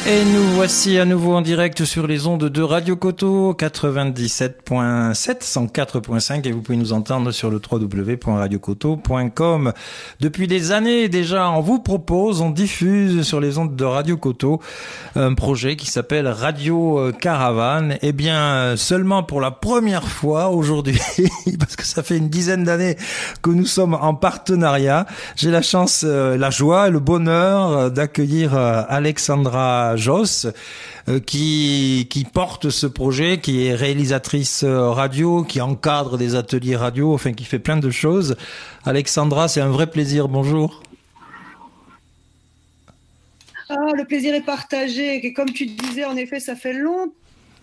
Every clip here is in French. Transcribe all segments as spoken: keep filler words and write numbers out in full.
Et nous voici à nouveau en direct sur les ondes de Radio Coteau, quatre-vingt-dix-sept point sept, cent quatre point cinq, et vous pouvez nous entendre sur le w w w point radio coteau point com. Depuis des années déjà, on vous propose, on diffuse sur les ondes de Radio Coteau un projet qui s'appelle Radio Caravane. Eh bien, seulement pour la première fois aujourd'hui, parce que ça fait une dizaine d'années que nous sommes en partenariat, j'ai la chance, la joie et le bonheur d'accueillir Alexandra Josse, euh, qui qui porte ce projet, qui est réalisatrice radio, qui encadre des ateliers radio, enfin qui fait plein de choses. Alexandra, c'est un vrai plaisir. Bonjour. Ah, le plaisir est partagé. Et comme tu disais, en effet, ça fait longtemps,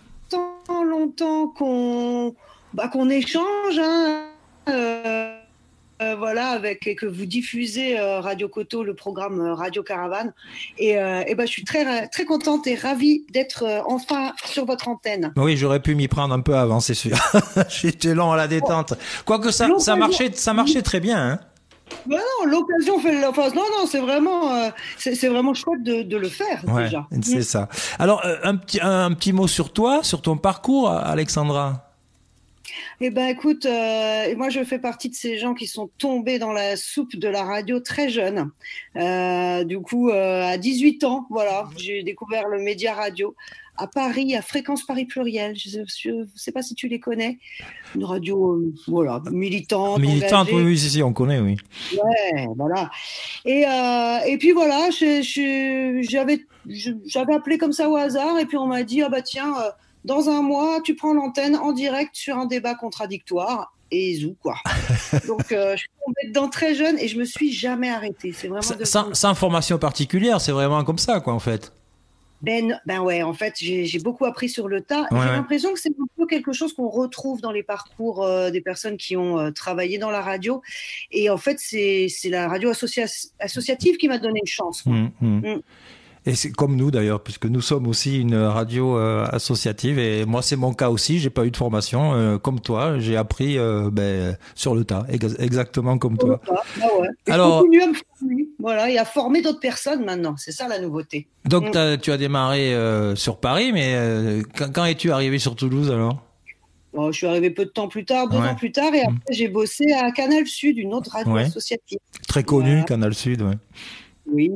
longtemps qu'on bah, qu'on échange. Hein. Euh... Euh, voilà, avec et que vous diffusez euh, Radio Coteau, le programme euh, Radio Caravane, et, euh, et ben je suis très très contente et ravie d'être euh, enfin sur votre antenne. Oui, j'aurais pu m'y prendre un peu avant, c'est sûr. J'étais lent à la détente. Quoique ça ça marchait ça marchait très bien. Hein. Ben non, l'occasion fait enfin, non non, c'est vraiment euh, c'est, c'est vraiment chouette de, de le faire ouais, déjà. C'est ça. Alors un petit un, un petit mot sur toi, sur ton parcours, Alexandra. Eh ben, écoute, euh, moi, je fais partie de ces gens qui sont tombés dans la soupe de la radio très jeune. Euh, du coup, euh, à dix-huit ans, voilà, j'ai découvert le média radio à Paris, à Fréquence Paris Pluriel. Je ne sais pas si tu les connais. Une radio, euh, voilà, militante. Militante, engagée. oui, oui, si, si, on connaît, oui. Ouais, voilà. Et, euh, et puis voilà, je, je, j'avais, je, j'avais appelé comme ça au hasard, et puis on m'a dit, ah bah tiens, euh, dans un mois, tu prends l'antenne en direct sur un débat contradictoire. Et zou, quoi. Donc, euh, je suis tombée dedans très jeune et je me suis jamais arrêtée. C'est vraiment de... sans, sans formation particulière, c'est vraiment comme ça, quoi, en fait. Ben, ben ouais, en fait, j'ai, j'ai beaucoup appris sur le tas. Ouais, j'ai ouais. l'impression que c'est un peu quelque chose qu'on retrouve dans les parcours euh, des personnes qui ont euh, travaillé dans la radio. Et en fait, c'est, c'est la radio associa- associative qui m'a donné une chance. Mmh, mmh. Mmh. Et c'est comme nous d'ailleurs, puisque nous sommes aussi une radio euh, associative, et moi c'est mon cas aussi, j'ai pas eu de formation euh, comme toi, j'ai appris euh, ben, sur le tas, ex- exactement comme Sur toi. Ah ouais. Et Alors, je continue à me former, voilà, et à former d'autres personnes maintenant, c'est ça la nouveauté. Donc Mm. t'as, tu as démarré euh, sur Paris, mais euh, quand, quand es-tu arrivé sur Toulouse alors? Bon, je suis arrivée peu de temps plus tard, deux Ouais. ans plus tard, et après j'ai bossé à Canal Sud, une autre radio Ouais. associative. Très connu, Voilà. Canal Sud, ouais. Oui.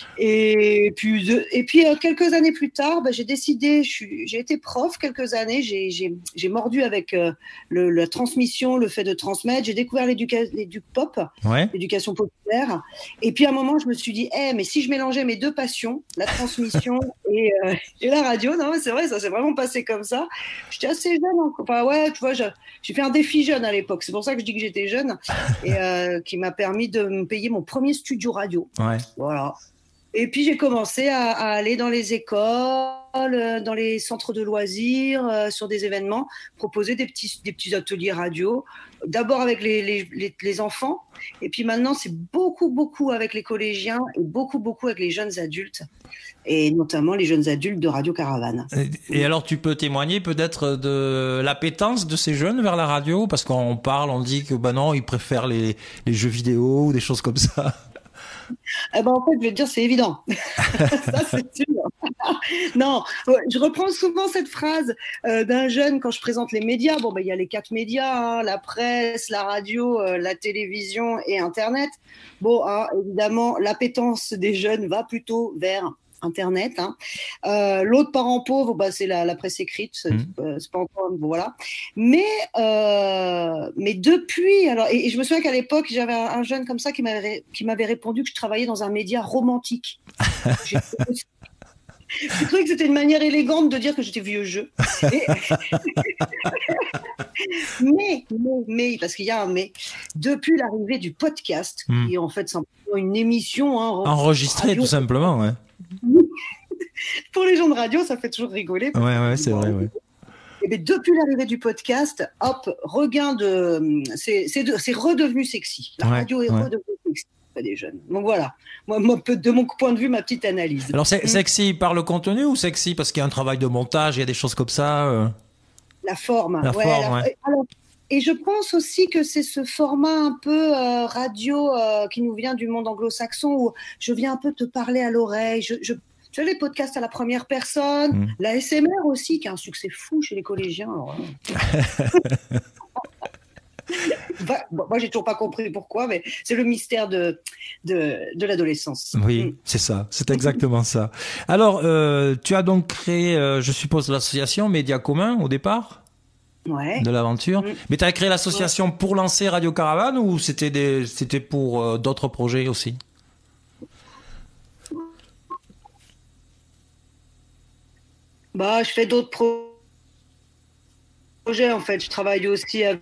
Et puis, de, et puis euh, quelques années plus tard, bah, j'ai décidé, je suis, j'ai été prof quelques années, j'ai, j'ai, j'ai mordu avec euh, le, la transmission, le fait de transmettre. J'ai découvert l'éduca- l'éduc-pop, Ouais. l'éducation populaire. Et puis à un moment, je me suis dit, hey, mais si je mélangeais mes deux passions, la transmission et, euh, et la radio, non, mais c'est vrai, ça s'est vraiment passé comme ça. J'étais assez jeune, hein. Enfin ouais, tu vois, je, j'ai fait un défi jeune à l'époque. C'est pour ça que je dis que j'étais jeune, et euh, qui m'a permis de me payer mon premier studio radio. Ouais. Voilà. Et puis j'ai commencé à, à aller dans les écoles, dans les centres de loisirs, euh, sur des événements, proposer des petits, des petits ateliers radio. D'abord avec les, les, les, les enfants, et puis maintenant c'est beaucoup, beaucoup avec les collégiens et beaucoup, beaucoup avec les jeunes adultes, et notamment les jeunes adultes de Radio Caravane. Et, et alors tu peux témoigner peut-être de l'appétence de ces jeunes vers la radio, parce qu'on parle, on dit que bah non, ils préfèrent les, les jeux vidéo ou des choses comme ça. Eh ben, en fait, je vais te dire, c'est évident. Ça, c'est sûr. Non, je reprends souvent cette phrase euh, d'un jeune quand je présente les médias. Bon, ben, il y a les quatre médias, hein, la presse, la radio, euh, la télévision et Internet. Bon, hein, évidemment, l'appétence des jeunes va plutôt vers Internet. Hein. Euh, l'autre parent pauvre, bah, c'est la, la presse écrite. C'est, mmh. c'est pas encore bon, voilà. Mais euh, mais depuis, alors et, et je me souviens qu'à l'époque, j'avais un, un jeune comme ça qui m'avait qui m'avait répondu que je travaillais dans un média romantique. J'ai, j'ai trouvé que c'était une manière élégante de dire que j'étais vieux jeu. Et... mais, mais, mais, parce qu'il y a un mais, depuis l'arrivée du podcast, mmh. qui est en fait simplement une émission hein, enregistrée radio, tout simplement, ouais. Pour les gens de radio, ça fait toujours rigoler. Ouais, ouais, c'est vrai, ouais. Et bien, depuis l'arrivée du podcast, hop, regain de, c'est, c'est, de, c'est redevenu sexy. La ouais, radio est ouais. redevenue sexy. Des jeunes. Donc voilà, moi, moi, de mon point de vue, ma petite analyse. Alors, c'est, mmh. sexy par le contenu ou sexy parce qu'il y a un travail de montage, il y a des choses comme ça euh... La forme. La ouais, forme, la... ouais. Alors, et je pense aussi que c'est ce format un peu euh, radio euh, qui nous vient du monde anglo-saxon où je viens un peu te parler à l'oreille. Je, je, tu vois, les podcasts à la première personne, mmh. la S M R aussi, qui a un succès fou chez les collégiens. Alors, bah, bon, moi, j'ai toujours pas compris pourquoi, mais c'est le mystère de, de, de l'adolescence. Oui, mmh. c'est ça, c'est exactement ça. Alors, euh, tu as donc créé, euh, je suppose, l'association Média Commun au départ ouais. de l'aventure. Mmh. Mais tu as créé l'association ouais. pour lancer Radio Caravane ou c'était, des, c'était pour euh, d'autres projets aussi? Bah, je fais d'autres pro- projets, en fait. Je travaille aussi avec,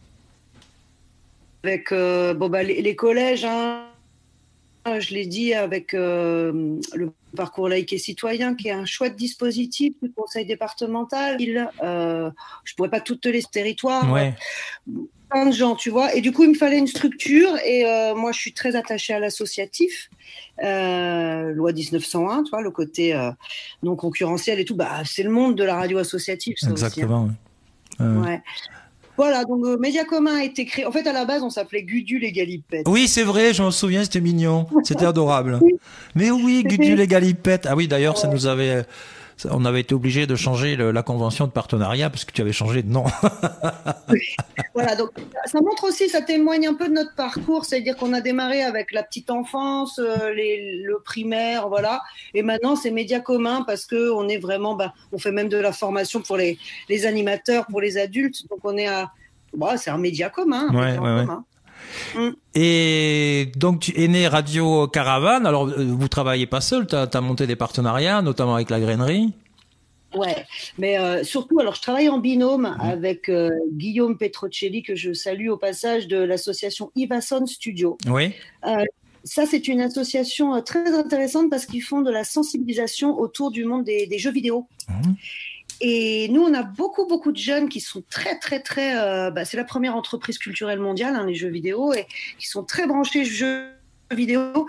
avec euh, bon, bah, les, les collèges, hein. Je l'ai dit, avec euh, le parcours laïque et citoyen, qui est un chouette dispositif du conseil départemental. Il, euh, je ne pourrais pas toutes les territoires. Ouais. Plein de gens, tu vois. Et du coup, il me fallait une structure. Et euh, moi, je suis très attachée à l'associatif. Euh, loi dix-neuf cent un, tu vois, le côté euh, non concurrentiel et tout. Bah, c'est le monde de la radio associative, ça Exactement, aussi. Hein. Ouais. ouais. ouais. Voilà, donc euh, Média Commun a été créé. En fait, à la base, on s'appelait Gudule et Galipette. Oui, c'est vrai, je me souviens, c'était mignon. C'était adorable. Oui. Mais oui, Gudule et Galipette. Ah oui, d'ailleurs, ouais. ça nous avait... On avait été obligé de changer le, la convention de partenariat parce que tu avais changé de nom. oui. Voilà, donc ça montre aussi, ça témoigne un peu de notre parcours, c'est-à-dire qu'on a démarré avec la petite enfance, euh, les, le primaire, voilà, et maintenant c'est Média Commun parce que on est vraiment, bah, on fait même de la formation pour les, les animateurs, pour les adultes, donc on est à, bah, c'est un média commun, un ouais, média ouais, commun. Ouais. Mm. Et donc tu es né Radio Caravane. Alors vous travaillez pas seul, tu as monté des partenariats, notamment avec la grainerie. Ouais, mais euh, surtout, alors je travaille en binôme mmh. avec euh, Guillaume Petrocelli, que je salue au passage, de l'association Ivason Studio. Oui. Euh, ça, c'est une association très intéressante parce qu'ils font de la sensibilisation autour du monde des, des jeux vidéo. Mmh. Et nous, on a beaucoup, beaucoup de jeunes qui sont très, très, très... Euh, bah, c'est la première entreprise culturelle mondiale, hein, les jeux vidéo, et qui sont très branchés jeux vidéo.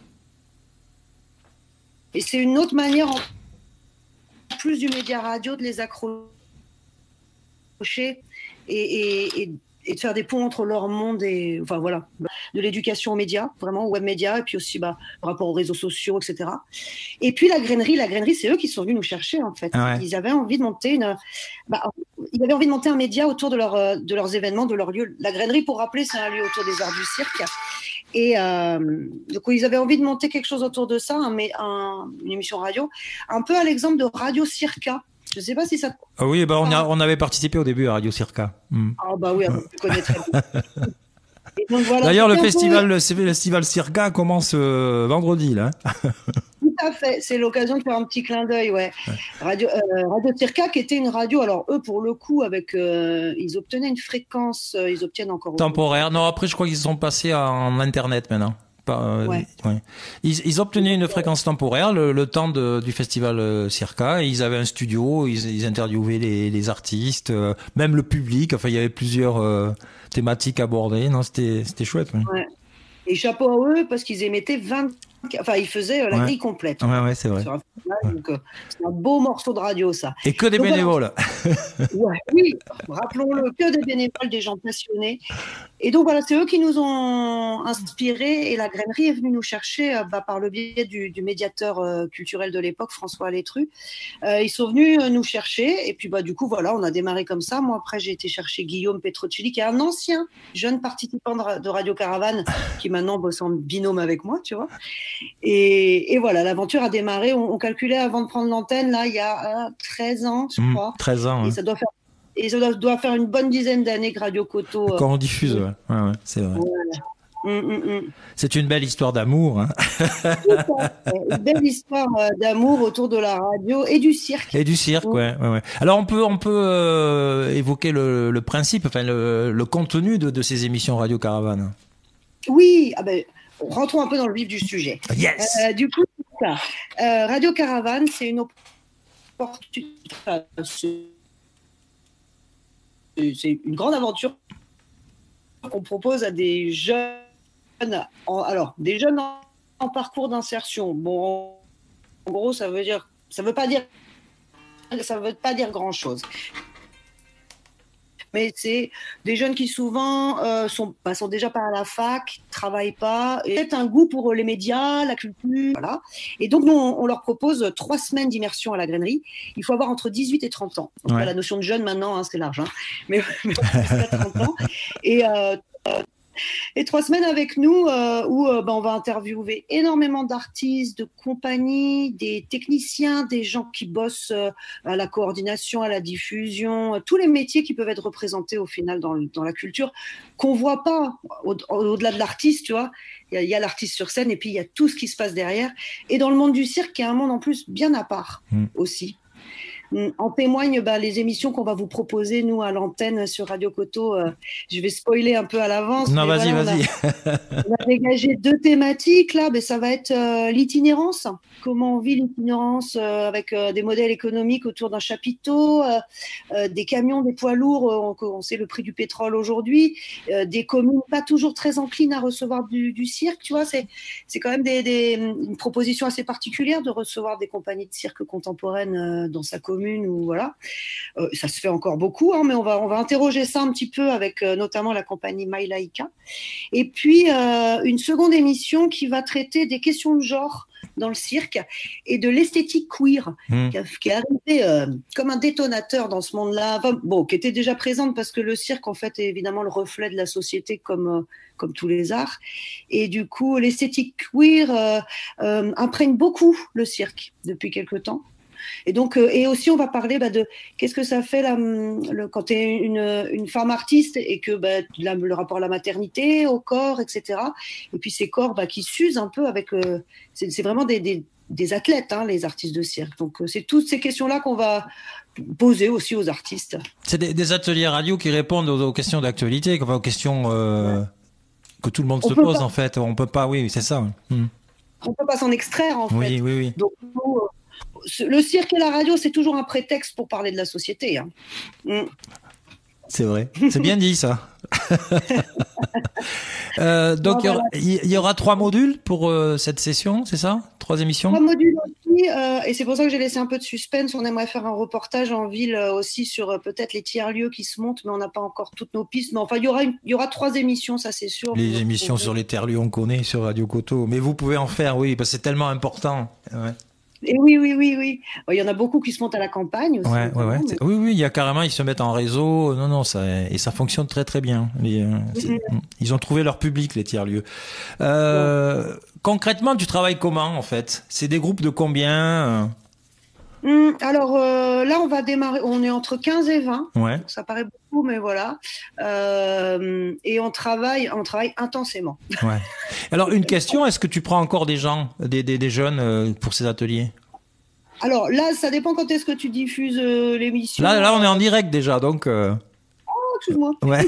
Et c'est une autre manière... En plus du média radio, de les accrocher et, et, et, et de faire des ponts entre leur monde et, enfin voilà, de l'éducation aux médias, vraiment, web médias, et puis aussi bah, par rapport aux réseaux sociaux, et cetera. Et puis la grainerie, la grainerie, c'est eux qui sont venus nous chercher, en fait. Ah ouais. Ils avaient envie de monter une, bah, ils avaient envie de monter un média autour de, leur, de leurs événements, de leur lieu. La grainerie, pour rappeler, c'est un lieu autour des arts du cirque. Et euh, donc, ils avaient envie de monter quelque chose autour de ça, un, un, une émission radio, un peu à l'exemple de Radio Circa. Je ne sais pas si ça... Ah oui, bah on, a, on avait participé au début à Radio Circa. Mm. Ah bah oui, on connaît très bien. Voilà, d'ailleurs, le festival, peu... le festival Circa commence euh, vendredi, là. Tout à fait, c'est l'occasion de faire un petit clin d'œil, ouais. ouais. Radio, euh, Radio Circa, qui était une radio, alors eux, pour le coup, avec, euh, ils obtenaient une fréquence, euh, ils obtiennent encore... Temporaire, non, après, je crois qu'ils sont passés en Internet, maintenant. Pas, euh, ouais. Ouais. Ils, ils obtenaient une fréquence temporaire le, le temps de, du festival euh, Circa. Et ils avaient un studio, ils, ils interviewaient les, les artistes, euh, même le public. Enfin, il y avait plusieurs euh, thématiques abordées. Non, c'était, c'était chouette. Oui. Ouais. Et chapeau à eux parce qu'ils émettaient vingt. Enfin, ils faisaient euh, la ouais. grille complète. Ouais, ouais, c'est vrai. Un festival, ouais. Donc, euh, c'est un beau morceau de radio, ça. Et que des donc, bénévoles. Ouais, oui, rappelons-le, que des bénévoles, des gens passionnés. Et donc voilà, c'est eux qui nous ont inspirés et la grainerie est venue nous chercher euh, bah, par le biais du, du médiateur euh, culturel de l'époque, François Létru. Euh, ils sont venus euh, nous chercher et puis bah du coup voilà, on a démarré comme ça. Moi après j'ai été chercher Guillaume Petrocelli, qui est un ancien jeune participant de, de Radio Caravane, qui maintenant bosse en binôme avec moi, tu vois. Et, et voilà, l'aventure a démarré. On, on calculait avant de prendre l'antenne là, il y a euh, treize ans, je crois. Mmh, treize ans. Et ouais. ça doit faire Et ça doit, doit faire une bonne dizaine d'années que Radio Coto... Quand on diffuse, euh, ouais. Ouais, ouais, c'est vrai. Voilà. Mmh, mmh, mmh. C'est une belle histoire d'amour. Hein. Une belle histoire d'amour autour de la radio et du cirque. Et du cirque, mmh. ouais, ouais, ouais. Alors on peut, on peut euh, évoquer le, le principe, enfin le, le contenu de, de ces émissions Radio Caravane. Oui, ah ben, rentrons un peu dans le vif du sujet. Yes. Euh, du coup, ça. Euh, Radio Caravane, c'est une opportunité... C'est une grande aventure qu'on propose à des jeunes, en, alors des jeunes en, en parcours d'insertion. Bon, en gros, ça veut dire, ça veut pas dire, ça veut pas dire grand chose. mais c'est des jeunes qui souvent euh, sont, bah, sont déjà pas à la fac, travaillent pas, et peut-être un goût pour les médias, la culture, voilà. Et donc nous, on, on leur propose trois semaines d'immersion à la grainerie. Il faut avoir entre dix-huit et trente ans. Donc, Ouais. la notion de jeune maintenant, hein, c'est large, hein. mais, mais jusqu'à trente ans. Et euh, Et trois semaines avec nous euh, où euh, ben, on va interviewer énormément d'artistes, de compagnies, des techniciens, des gens qui bossent euh, à la coordination, à la diffusion, euh, tous les métiers qui peuvent être représentés au final dans, dans la culture, qu'on voit pas au, au-delà de l'artiste, tu vois. Il y a, il y a l'artiste sur scène et puis il y a tout ce qui se passe derrière. Et dans le monde du cirque, qui est un monde en plus bien à part mmh. aussi. En témoignent bah, les émissions qu'on va vous proposer, nous, à l'antenne sur Radio Coto. Euh, je vais spoiler un peu à l'avance. Non, vas-y, voilà, vas-y. On a, on a dégagé deux thématiques, là. Mais ça va être euh, l'itinérance. Comment on vit l'itinérance euh, avec euh, des modèles économiques autour d'un chapiteau, euh, euh, des camions, des poids lourds. Euh, on, on sait le prix du pétrole aujourd'hui. Euh, des communes pas toujours très enclines à recevoir du, du cirque, tu vois. C'est, c'est quand même des, des, une proposition assez particulière de recevoir des compagnies de cirque contemporaines euh, dans sa commune. Ou voilà, euh, ça se fait encore beaucoup, hein, mais on va on va interroger ça un petit peu avec euh, notamment la compagnie My Laika. Et puis euh, une seconde émission qui va traiter des questions de genre dans le cirque et de l'esthétique queer mmh. qui, a, qui est arrivée euh, comme un détonateur dans ce monde-là, enfin, bon, qui était déjà présente parce que le cirque en fait est évidemment le reflet de la société comme euh, comme tous les arts. Et du coup, l'esthétique queer euh, euh, imprègne beaucoup le cirque depuis quelque temps. Et donc, euh, et aussi, on va parler bah, de qu'est-ce que ça fait là, le, quand tu es une, une femme artiste et que bah, la, le rapport à la maternité, au corps, et cetera. Et puis ces corps bah, qui s'usent un peu avec. Euh, c'est, c'est vraiment des, des, des athlètes, hein, les artistes de cirque. Donc, euh, c'est toutes ces questions-là qu'on va poser aussi aux artistes. C'est des, des ateliers radio qui répondent aux, aux questions d'actualité, enfin, aux questions euh, ouais. que tout le monde on se pose pas. En fait. On peut pas, oui, c'est ça. Hum. On peut pas s'en extraire en oui, fait. Oui, oui, donc nous, le cirque et la radio, c'est toujours un prétexte pour parler de la société. Hein. Mm. C'est vrai. C'est bien dit, ça. euh, donc, il bon, voilà. y, y aura trois modules pour euh, cette session, c'est ça? Trois émissions? Trois modules aussi. Euh, et c'est pour ça que j'ai laissé un peu de suspense. On aimerait faire un reportage en ville euh, aussi sur euh, peut-être les tiers-lieux qui se montent, mais on n'a pas encore toutes nos pistes. Mais enfin, il y aura, une, y aura trois émissions, ça c'est sûr. Les émissions sur les tiers-lieux, on connaît sur Radio Coto. Mais vous pouvez en faire, oui, parce que c'est tellement important. Ouais. Et oui, oui, oui, oui. Il y en a beaucoup qui se montent à la campagne aussi. Ouais, ouais, ouais. Mais... Oui, oui, il y a carrément, ils se mettent en réseau. Non, non, ça, et ça fonctionne très, très bien. Les, mm-hmm. Ils ont trouvé leur public, les tiers-lieux. Euh, ouais. Concrètement, tu travailles comment, en fait? C'est des groupes de combien? Mmh, alors euh, là, on va démarrer, on est entre quinze et vingt. Ouais. Donc, ça paraît beaucoup, mais voilà. Euh, et on travaille, on travaille intensément. Ouais. Alors, une question, est-ce que tu prends encore des gens, des, des, des jeunes euh, pour ces ateliers? Alors là, ça dépend quand est-ce que tu diffuses euh, l'émission. Là, là, on est en direct déjà, donc... Euh... Oh, excuse-moi. Ouais.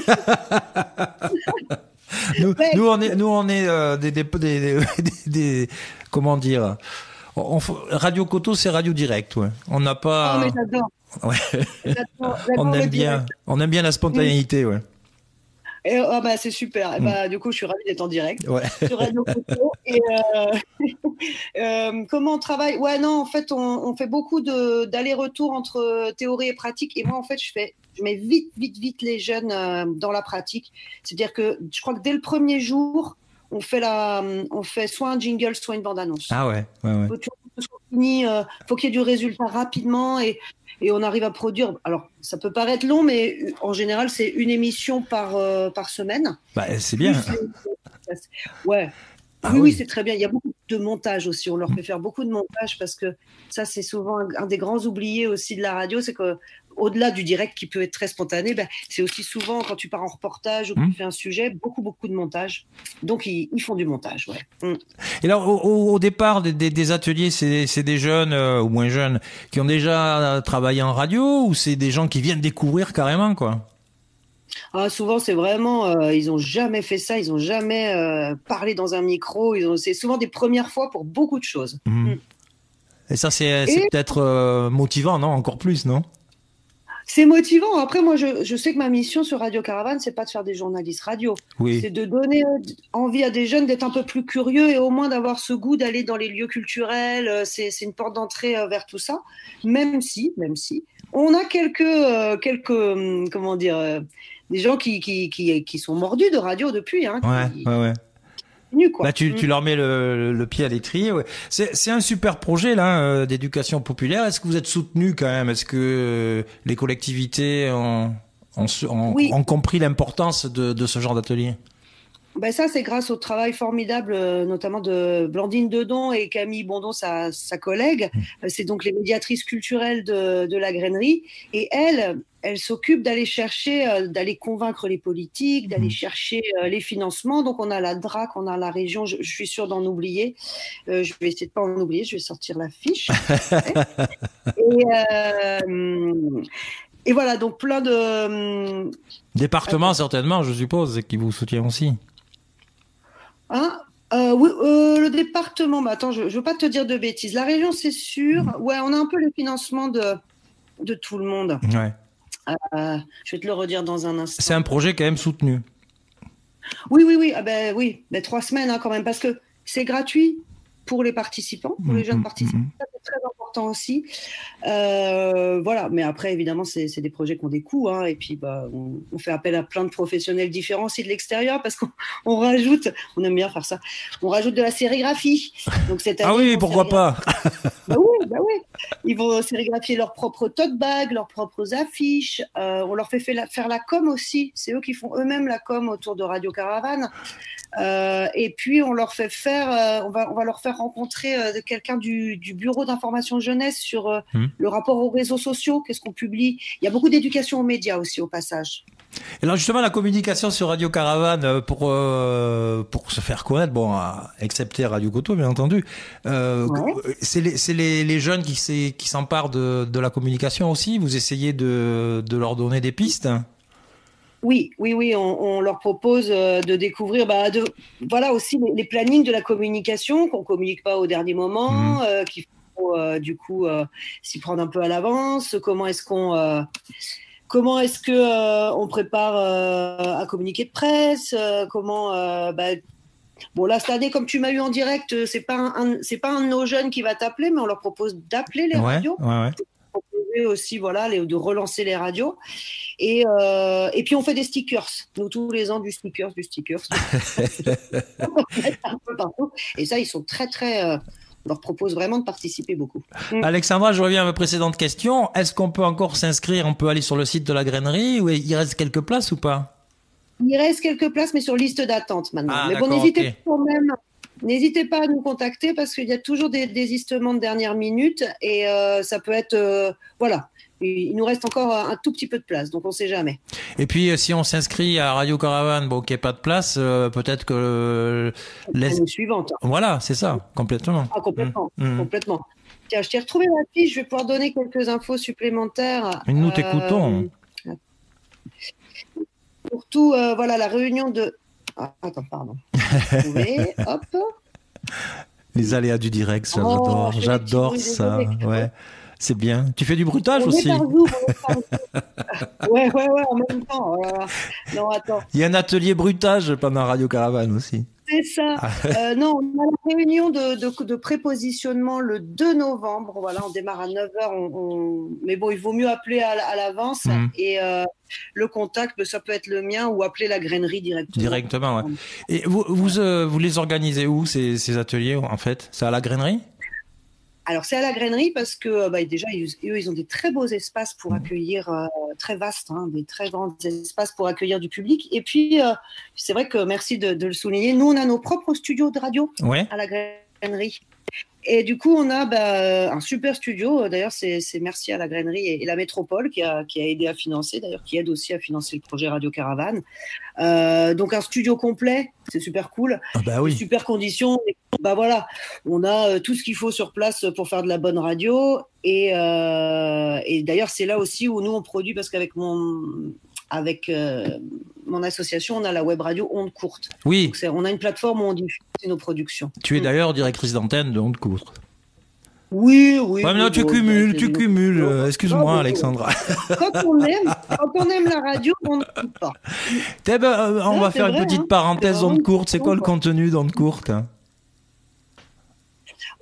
nous, ouais. nous, on est, nous, on est euh, des, des, des, des, des... Comment dire on, Radio Coto, c'est radio direct, ouais. On n'a pas... Oh, mais j'adore. Ouais. J'adore, j'adore on aime bien, direct. on aime bien la spontanéité, mmh. ouais. Et, oh, bah, c'est super. Et bah, mmh. Du coup, je suis ravie d'être en direct ouais. sur Radio Coto. Et euh, euh, comment on travaille? Ouais, non, en fait, on, on fait beaucoup de, d'aller-retour entre théorie et pratique. Et moi, en fait, je fais, je mets vite, vite, vite les jeunes euh, dans la pratique. C'est-à-dire que je crois que dès le premier jour, on fait la, on fait soit un jingle, soit une bande-annonce. Ah ouais, ouais, ouais. Faut, il euh, faut qu'il y ait du résultat rapidement et et on arrive à produire. Alors, ça peut paraître long, mais en général, c'est une émission par, euh, par semaine. Bah, c'est bien. Ouais. Ah, oui, oui, oui, c'est très bien. Il y a beaucoup de montage aussi. On leur fait faire beaucoup de montage parce que ça, c'est souvent un, un des grands oubliés aussi de la radio. C'est que au-delà du direct qui peut être très spontané, ben, c'est aussi souvent quand tu pars en reportage ou que mmh. tu fais un sujet, beaucoup, beaucoup de montage. Donc, ils, ils font du montage, ouais. Mmh. Et là, au, au départ des, des, des ateliers, c'est, c'est des jeunes euh, ou moins jeunes qui ont déjà travaillé en radio ou c'est des gens qui viennent découvrir carrément, quoi? Ah, souvent, c'est vraiment, euh, ils ont jamais fait ça, ils ont jamais euh, parlé dans un micro. Ils ont, c'est souvent des premières fois pour beaucoup de choses. Mmh. Mmh. Et ça, c'est, c'est Et... peut-être euh, motivant, non? Encore plus, non? C'est motivant. Après, moi, je, je sais que ma mission sur Radio Caravane, c'est pas de faire des journalistes radio. Oui. C'est de donner envie à des jeunes d'être un peu plus curieux et au moins d'avoir ce goût d'aller dans les lieux culturels. C'est, c'est une porte d'entrée vers tout ça. Même si, même si, on a quelques, euh, quelques, hum, comment dire, euh, des gens qui, qui, qui, qui sont mordus de radio depuis. Hein, Ouais, qui, ouais, ouais. Nu, quoi. Là, tu, Mm. tu leur mets le, le pied à l'étrier. Ouais. C'est, c'est un super projet là euh, d'éducation populaire. Est-ce que vous êtes soutenu quand même? Est-ce que euh, les collectivités ont, ont, ont, Oui. ont compris l'importance de, de ce genre d'atelier? Ben ça, c'est grâce au travail formidable, euh, notamment de Blandine Dedon et Camille Bondon, sa, sa collègue. Mmh. C'est donc les médiatrices culturelles de, de la grainerie. Et elles, elles s'occupent d'aller chercher, euh, d'aller convaincre les politiques, d'aller Mmh. chercher euh, les financements. Donc, on a la D R A C, on a la région. Je, je suis sûre d'en oublier. Euh, je vais essayer de pas en oublier. Je vais sortir la fiche. et, euh, et voilà, donc plein de... Département, certainement, je suppose, qui vous soutient aussi. Hein euh, oui, euh, le département, bah attends, je ne veux pas te dire de bêtises. La région, c'est sûr. Ouais, on a un peu le financement de, de tout le monde. Ouais. Euh, je vais te le redire dans un instant. C'est un projet quand même soutenu. Oui, oui, oui. Ah ben oui, ben, trois semaines hein, quand même, parce que c'est gratuit pour les participants, pour les jeunes participants. Mmh. Ça, c'est très important aussi. Euh, voilà, mais après, évidemment, c'est, c'est des projets qui ont des coûts. Hein, et puis, bah, on, on fait appel à plein de professionnels différents aussi de l'extérieur parce qu'on on rajoute, on aime bien faire ça, on rajoute de la sérigraphie. Donc, cette année, Ah oui, pourquoi pas? Bah oui, bah oui. Ils vont sérigraphier leurs propres tote bags, leurs propres affiches. Euh, on leur fait, fait la, faire la com aussi. C'est eux qui font eux-mêmes la com autour de Radio Caravane. Euh, et puis on leur fait faire, euh, on va, on va leur faire rencontrer euh, quelqu'un du, du bureau d'information jeunesse sur euh, mmh. le rapport aux réseaux sociaux, qu'est-ce qu'on publie. Il y a beaucoup d'éducation aux médias aussi au passage. Et alors justement la communication sur Radio Caravane pour euh, pour se faire connaître, bon, excepté Radio Coteau bien entendu, euh, ouais. c'est les c'est les, les jeunes qui qui s'emparent de de la communication aussi. Vous essayez de de leur donner des pistes. Oui, oui, oui, on, on leur propose de découvrir, bah, de, voilà aussi les, les plannings de la communication qu'on communique pas au dernier moment, mmh. euh, qu'il faut euh, du coup euh, s'y prendre un peu à l'avance. Comment est-ce qu'on, euh, comment est-ce que euh, on prépare euh, un communiqué de presse, euh, comment, euh, bah, bon là cette année comme tu m'as eu en direct, c'est pas un, un, c'est pas un de nos jeunes qui va t'appeler, mais on leur propose d'appeler les ouais, radios. Ouais, ouais. Aussi voilà les, de relancer les radios et euh, et puis on fait des stickers nous tous les ans du stickers du stickers un peu partout et ça ils sont très très euh, on leur propose vraiment de participer beaucoup. Alexandra, je reviens à ma précédente question, est-ce qu'on peut encore s'inscrire, on peut aller sur le site de la grainerie ou il reste quelques places ou pas? Il reste quelques places mais sur liste d'attente maintenant. Ah, mais bon n'hésitez okay. pas quand même N'hésitez pas à nous contacter parce qu'il y a toujours des désistements de dernière minute et euh, ça peut être euh, voilà. Il nous reste encore un tout petit peu de place, donc on ne sait jamais. Et puis, si on s'inscrit à Radio Caravane, bon, qu'il n'y ait pas de place, euh, peut-être que... L'année les... suivante. Voilà, c'est ça, complètement. Ah, complètement, mmh. complètement. Tiens, je t'ai retrouvé la fiche, je vais pouvoir donner quelques infos supplémentaires. Mais nous t'écoutons. Euh... Surtout, euh, voilà, la réunion de... Ah, attends, pardon. Trouver, hop. Les aléas du direct, ça, oh, j'adore, j'adore ça. Ouais. C'est bien. Tu fais du bruitage on aussi. Zoom, ouais, ouais, ouais, en même temps. Euh, non, attends. Il y a un atelier bruitage pendant Radio Caravane aussi. C'est ça. euh, non, on a la réunion de, de, de prépositionnement le deux novembre. Voilà, on démarre à neuf heures. On, on... Mais bon, il vaut mieux appeler à, à l'avance. Mmh. Et euh, le contact, ça peut être le mien ou appeler la grainerie directement. Directement, ouais. Et vous, vous, euh, vous les organisez où, ces, ces ateliers, en fait? C'est à la grainerie? Alors, c'est à la grainerie parce que bah, déjà, ils, eux, ils ont des très beaux espaces pour accueillir, euh, très vastes, hein, des très grands espaces pour accueillir du public. Et puis, euh, c'est vrai que, merci de, de le souligner, nous, on a nos propres studios de radio ouais. à la grainerie. Et du coup, on a bah, un super studio. D'ailleurs, c'est, c'est merci à la grainerie et, et la métropole qui a, qui a aidé à financer, d'ailleurs, qui aide aussi à financer le projet Radio Caravane. Euh, donc, un studio complet, c'est super cool. Ah bah oui. Des super conditions. Et, bah voilà, on a euh, tout ce qu'il faut sur place pour faire de la bonne radio. Et, euh, et d'ailleurs, c'est là aussi où nous, on produit, parce qu'avec mon... avec euh, mon association, on a la web radio Onde Courte. Oui. Donc c'est, on a une plateforme où on diffuse nos productions. Tu es d'ailleurs directrice d'antenne de Onde Courte. Oui, oui. Ouais, mais non, tu cumules, tu cumules. Euh, excuse-moi, non, Alexandra. Quand on aime, quand on aime la radio, on ne coupe pas. Eh ben, euh, on non, va faire vrai, une petite hein, parenthèse Onde Courte. C'est quoi le contenu d'Onde Courte?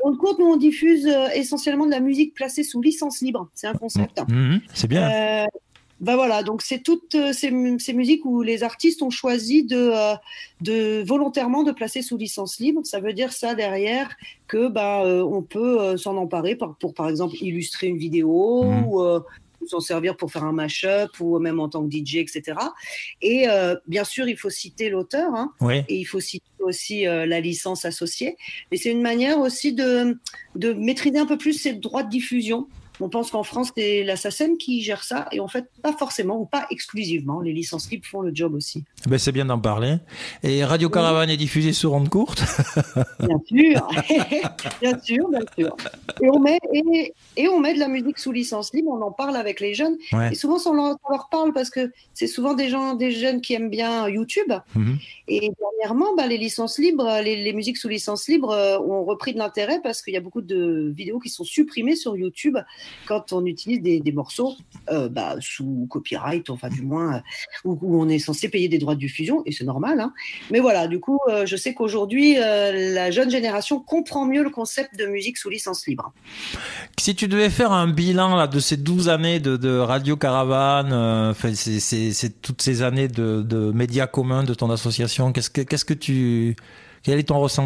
Ondes courtes, nous, on diffuse euh, essentiellement de la musique placée sous licence libre. C'est un concept. Mmh, c'est bien. Euh, ben voilà, donc c'est toutes euh, ces, ces musiques où les artistes ont choisi de, euh, de volontairement de placer sous licence libre. Ça veut dire ça derrière que ben, euh, on peut euh, s'en emparer pour, pour, par exemple, illustrer une vidéo mmh. ou euh, s'en servir pour faire un mash-up ou même en tant que D J, et cetera. Et euh, bien sûr, il faut citer l'auteur hein, oui. et il faut citer aussi euh, la licence associée. Mais c'est une manière aussi de, de maîtriser un peu plus ces droits de diffusion. On pense qu'en France, c'est la SACEM qui gère ça et en fait, pas forcément ou pas exclusivement. Les licences libres font le job aussi. Ben, c'est bien d'en parler. Et Radio Caravane oui. est diffusée sur ondes courtes. Bien sûr, bien sûr, bien sûr. Et on, met, et, et on met de la musique sous licence libre, on en parle avec les jeunes. Ouais. Et souvent, on leur, on leur parle parce que c'est souvent des gens, des jeunes qui aiment bien YouTube. Mm-hmm. Et dernièrement, bah, les licences libres, les, les musiques sous licence libre euh, ont repris de l'intérêt parce qu'il y a beaucoup de vidéos qui sont supprimées sur YouTube quand on utilise des, des morceaux euh, bah, sous copyright, enfin du moins, euh, où, où on est censé payer des droits de diffusion, et c'est normal. Hein. Mais voilà, du coup, euh, je sais qu'aujourd'hui, euh, la jeune génération comprend mieux le concept de musique sous licence libre. Si tu devais faire un bilan là, de ces douze années de, de Radio Caravane, euh, c'est, c'est, c'est toutes ces années de, de médias communs de ton association, qu'est-ce que, qu'est-ce que tu, quel est ton ressenti ?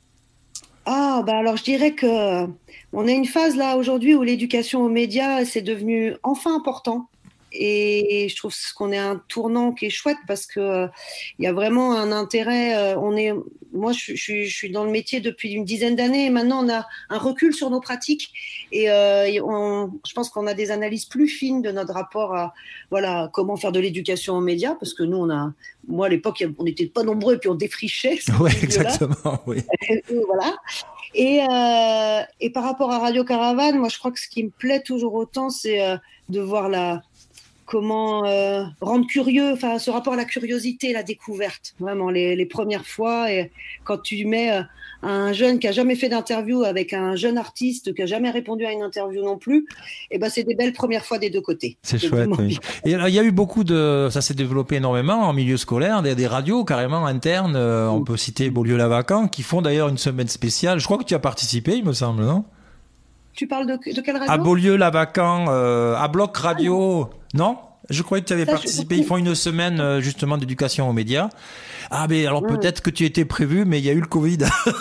Ah, bah alors je dirais que on a une phase là aujourd'hui où l'éducation aux médias c'est devenu enfin important. Et je trouve qu'on est à un tournant qui est chouette parce que euh, il y a vraiment un intérêt. Euh, on est, moi, je, je, je suis dans le métier depuis une dizaine d'années et maintenant on a un recul sur nos pratiques et, euh, et on, je pense qu'on a des analyses plus fines de notre rapport à voilà comment faire de l'éducation aux médias parce que nous on a, moi à l'époque on n'était pas nombreux et puis on défrichait. Oui, exactement. Oui. Et, et voilà. Et, euh, et par rapport à Radio Caravane, moi je crois que ce qui me plaît toujours autant, c'est euh, de voir la comment euh, rendre curieux, enfin ce rapport à la curiosité, la découverte, vraiment les, les premières fois. Et quand tu mets euh, un jeune qui a jamais fait d'interview avec un jeune artiste qui a jamais répondu à une interview non plus, et ben c'est des belles premières fois des deux côtés. C'est, c'est chouette. Oui. Et alors, il y a eu beaucoup de, ça s'est développé énormément en milieu scolaire, des, des radios carrément internes. Euh, on peut citer Beaulieu-Lavacan qui font d'ailleurs une semaine spéciale. Je crois que tu as participé, il me semble, non ? Tu parles de, de quelle radio ? À Beaulieu-Lavacan, euh, à Bloc Radio. Ah, non ? Je croyais que tu avais ça, participé. Ils font une semaine euh, justement d'éducation aux médias. Ah, mais alors mmh. peut-être que tu étais prévu, mais il y a eu le Covid.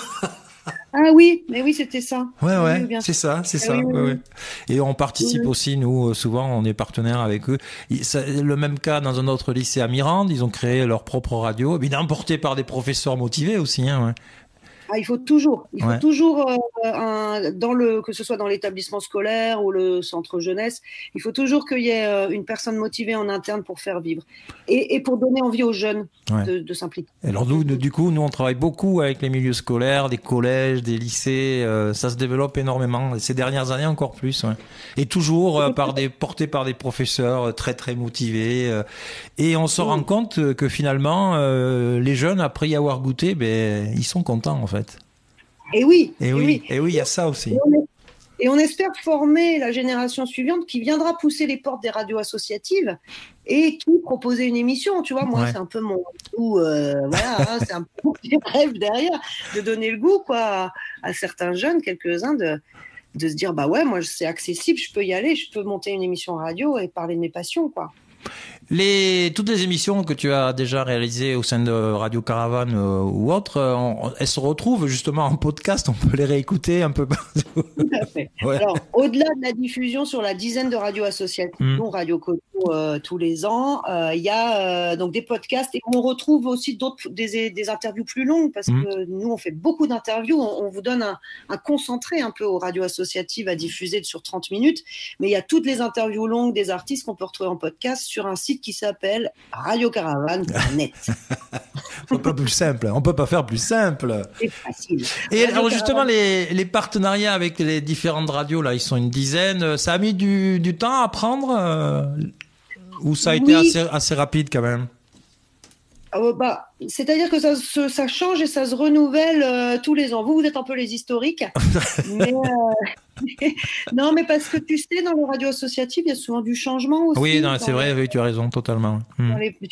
Ah oui, mais oui, c'était ça. Ouais, ouais, oui, c'est ça, c'est ah, ça. Oui, oui, ouais, oui. Et on participe oui. aussi, nous, souvent, on est partenaire avec eux. C'est le même cas dans un autre lycée à Mirande. Ils ont créé leur propre radio, évidemment porté par des professeurs motivés aussi, hein, ouais. Ah, il faut toujours, il faut ouais. toujours euh, un, dans le, que ce soit dans l'établissement scolaire ou le centre jeunesse, il faut toujours qu'il y ait euh, une personne motivée en interne pour faire vivre et, et pour donner envie aux jeunes ouais. de, de s'impliquer. Alors nous, du coup, nous on travaille beaucoup avec les milieux scolaires, des collèges, des lycées. Euh, ça se développe énormément. Ces dernières années encore plus. Ouais. Et toujours euh, par des portés par des professeurs très très motivés. Euh, et on se oui. rend compte que finalement, euh, les jeunes après y avoir goûté, ben ils sont contents en fait. Et oui, et, et oui, oui, et oui, il y a ça aussi. Et on, et on espère former la génération suivante qui viendra pousser les portes des radios associatives et qui proposer une émission. Tu vois, moi, ouais. c'est un peu mon goût, euh, voilà, hein, c'est un peu mon rêve derrière, de donner le goût, quoi, à, à certains jeunes, quelques-uns, de, de se dire, bah ouais, moi, c'est accessible, je peux y aller, je peux monter une émission radio et parler de mes passions, quoi. Les, toutes les émissions que tu as déjà réalisées au sein de Radio Caravane euh, ou autres, euh, elles se retrouvent justement en podcast, on peut les réécouter un peu partout. Tout à fait. Ouais. Alors, au-delà de la diffusion sur la dizaine de radios associatives, mmh. dont Radio Coto euh, tous les ans, il euh, y a euh, donc des podcasts et on retrouve aussi d'autres, des, des interviews plus longues parce mmh. que nous, on fait beaucoup d'interviews, on, on vous donne un, un concentré un peu aux radios associatives à diffuser sur trente minutes, mais il y a toutes les interviews longues des artistes qu'on peut retrouver en podcast sur un site qui s'appelle radio caravane point net. On peut pas plus simple, on peut pas faire plus simple. C'est facile. Et radio alors justement les, les partenariats avec les différentes radios là, ils sont une dizaine. Ça a mis du, du temps à prendre euh, ou ça a été oui. assez, assez rapide quand même? Euh, bah, c'est-à-dire que ça, se, ça change et ça se renouvelle euh, tous les ans. Vous, vous êtes un peu les historiques. mais, euh, non, mais parce que tu sais, dans les radios associatives, il y a souvent du changement aussi. Oui, non, c'est vrai, les... oui, tu as raison, totalement. Mmh. Les... Et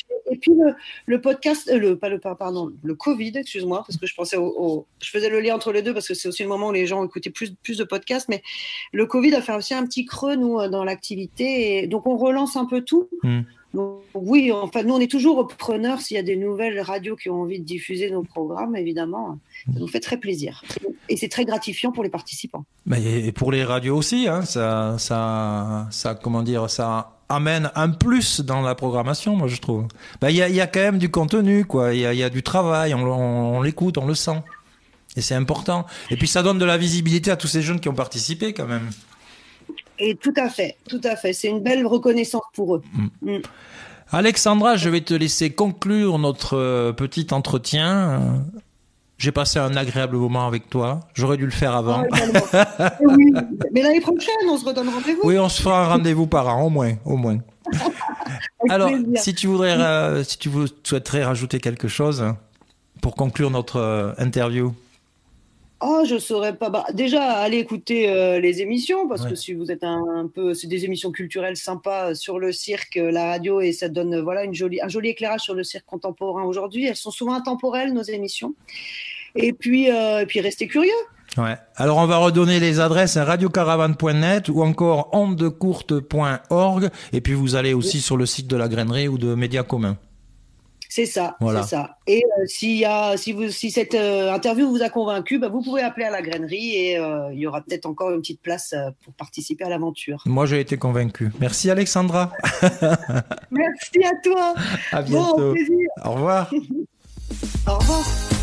puis le, le podcast, euh, le pas le pardon, le Covid, excuse-moi, parce que je pensais au, au, je faisais le lien entre les deux parce que c'est aussi le moment où les gens écoutaient plus plus de podcasts, mais le Covid a fait aussi un petit creux nous dans l'activité, et donc on relance un peu tout. Mmh. Donc, oui, enfin, nous, on est toujours preneurs s'il y a des nouvelles radios qui ont envie de diffuser nos programmes, évidemment. Ça nous fait très plaisir. Et c'est très gratifiant pour les participants. Et pour les radios aussi, hein, ça, ça, ça, comment dire, ça amène un plus dans la programmation, moi, je trouve. Ben, il y a, il y a quand même du contenu, quoi. Il y a, il y a du travail, on, on, on l'écoute, on le sent. Et c'est important. Et puis, ça donne de la visibilité à tous ces jeunes qui ont participé, quand même. Et tout à fait, tout à fait. C'est une belle reconnaissance pour eux. Mmh. Mmh. Alexandra, je vais te laisser conclure notre petit entretien. J'ai passé un agréable moment avec toi. J'aurais dû le faire avant. Ah, oui. Mais l'année prochaine, on se redonne rendez-vous. Oui, on se fera un rendez-vous par an, au moins, au moins. Alors, plaisir. si tu voudrais, euh, si tu souhaiterais rajouter quelque chose pour conclure notre euh, interview. Oh, je saurais pas. Bah, déjà, allez écouter euh, les émissions, parce ouais. que si vous êtes un, un peu, c'est des émissions culturelles sympas sur le cirque, la radio, et ça donne voilà une jolie, un joli éclairage sur le cirque contemporain aujourd'hui. Elles sont souvent intemporelles, nos émissions. Et puis, euh, et puis restez curieux. Ouais. Alors on va redonner les adresses à radio caravane point net ou encore ondes courtes point org, et puis vous allez aussi oui. sur le site de la Grainerie ou de Médias Communs. C'est ça, voilà. c'est ça. Et euh, s'il y a, si, vous, si cette euh, interview vous a convaincu, bah, vous pouvez appeler à la Grainerie et euh, il y aura peut-être encore une petite place euh, pour participer à l'aventure. Moi, j'ai été convaincu. Merci Alexandra. Merci à toi. À bientôt. Bon, au plaisir. Au revoir. Au revoir.